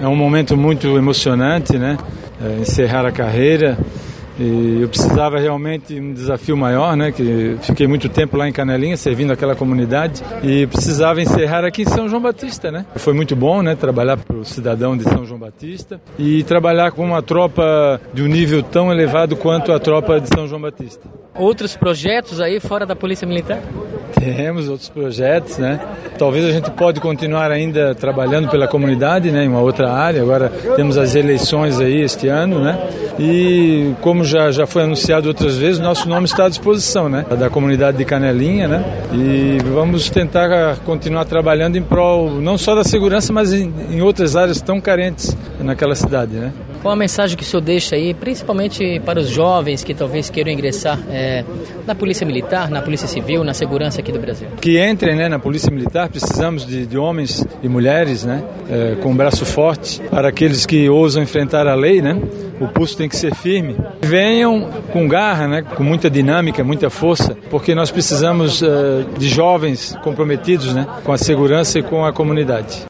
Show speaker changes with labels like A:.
A: É um momento muito emocionante, né? Encerrar a carreira. E eu precisava realmente um desafio maior, né? Que fiquei muito tempo lá em Canelinha, servindo aquela comunidade, e precisava encerrar aqui em São João Batista, né? Foi muito bom, né? Trabalhar para o cidadão de São João Batista e trabalhar com uma tropa de um nível tão elevado quanto a tropa de São João Batista.
B: Outros projetos aí fora da Polícia Militar?
A: Temos outros projetos, né? Talvez a gente pode continuar ainda trabalhando pela comunidade, né? Em uma outra área. Agora temos as eleições aí este ano, né? E como já foi anunciado outras vezes, nosso nome está à disposição, né? Da comunidade de Canelinha, né? E vamos tentar continuar trabalhando em prol não só da segurança, mas em outras áreas tão carentes naquela cidade, né?
B: Qual a mensagem que o senhor deixa aí, principalmente para os jovens que talvez queiram ingressar na Polícia Militar, na Polícia Civil, na segurança aqui do Brasil?
A: Que entrem, né, na Polícia Militar. Precisamos de homens e mulheres, né, com um braço forte para aqueles que ousam enfrentar a lei, né? O pulso tem que ser firme. Venham com garra, né, com muita dinâmica, muita força, porque nós precisamos de jovens comprometidos, né, com a segurança e com a comunidade.